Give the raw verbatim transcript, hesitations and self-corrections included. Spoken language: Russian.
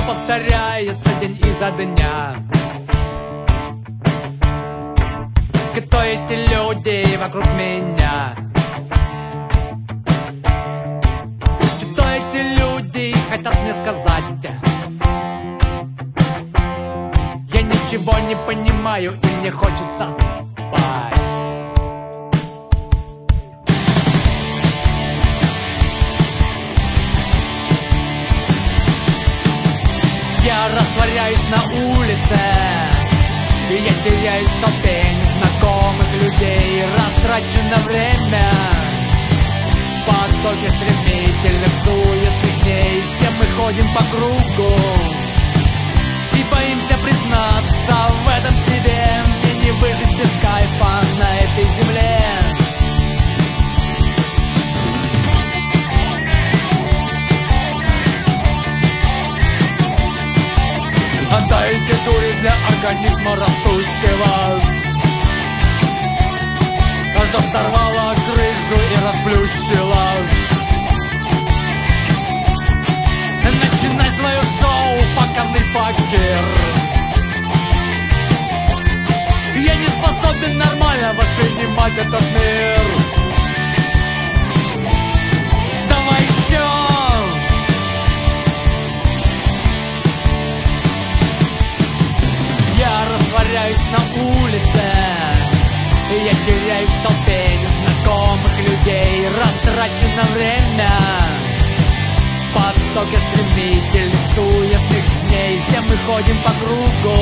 повторяется день изо дня. Кто эти люди вокруг меня? Что эти люди хотят мне сказать? Я ничего не понимаю и мне хочется спать. Я растворяюсь на улице, и я теряюсь в толпе незнакомых людей. Растрачено время в потоке стремительных суетных дней. Все мы ходим по кругу и боимся признаться в этом себе. Мне не выжить без кайфа на этой земле. Отдайте дури для организма растущего, аж до взорвала крышу и расплющила. Начинай свое шоу, покорный факир. Я не способен нормально воспринимать этот мир. Давай еще. Я растворяюсь на улице, и я теряюсь в толпе незнакомых людей. Растрачено время в потоке стремительных суетных дней. Все мы ходим по кругу